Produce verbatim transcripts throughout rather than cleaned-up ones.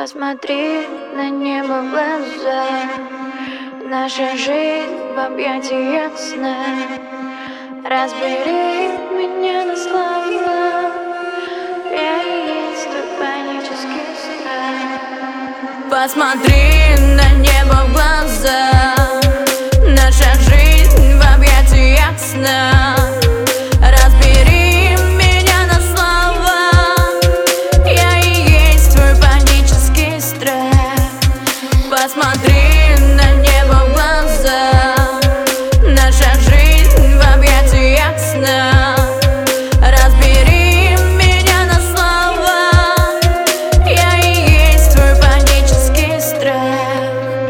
Посмотри на небо в глаза. Наша жизнь в объятиях сна. Разбери меня на слова. Я и есть твой панический страх. Посмотри на небо в глаза. Наша жизнь в объятиях сна. Разбери меня на слова. Я и есть твой панический страх. Посмотри на небо в глаза. Наша жизнь в объятиях сна. Разбери меня на слова. Я и есть твой панический страх.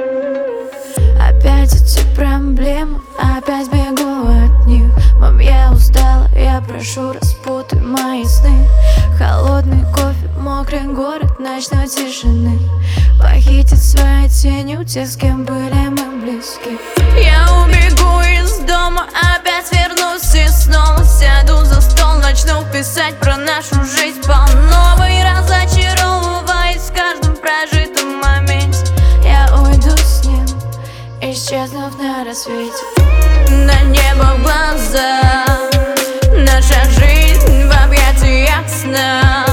Опять эти проблемы, опять бегу от них. Мам, я устала, я прошу, распутай мои сны. Холодный кофе, мокрый город ночной тишины. Похитить своей тенью тех, с кем были мы близки. Я убегу из дома, опять вернусь и снова сяду за стол, начну писать про нашу жизнь по новой, разочаровываясь в каждом прожитом моменте. Я уйду с ним, исчезнув на рассвете. На небо в глаза. Наша жизнь в объятиях сна.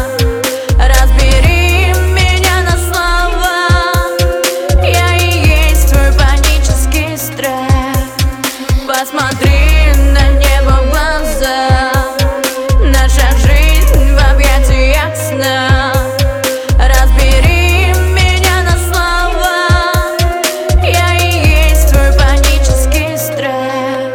Разбери меня на слова. Я и есть твой панический страх. Посмотри на небо в глаза. Наша жизнь в объятиях сна. Разбери меня на слова. Я и есть твой панический страх.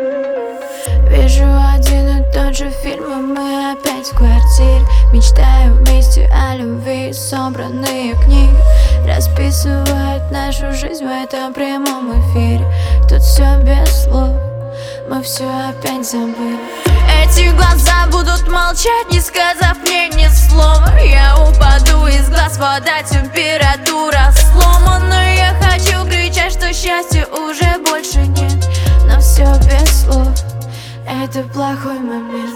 Вижу один и тот же фильм, и мы опять в квартире. Мечтаю вместе о любви, собранные книги расписывают нашу жизнь в этом прямом эфире. Тут все без слов, мы все опять забыли. Эти глаза будут молчать, не сказав мне ни слова. Я упаду из глаз, вода, температура сломана. Я хочу кричать, что счастья уже больше нет, Но все без слов, это плохой момент.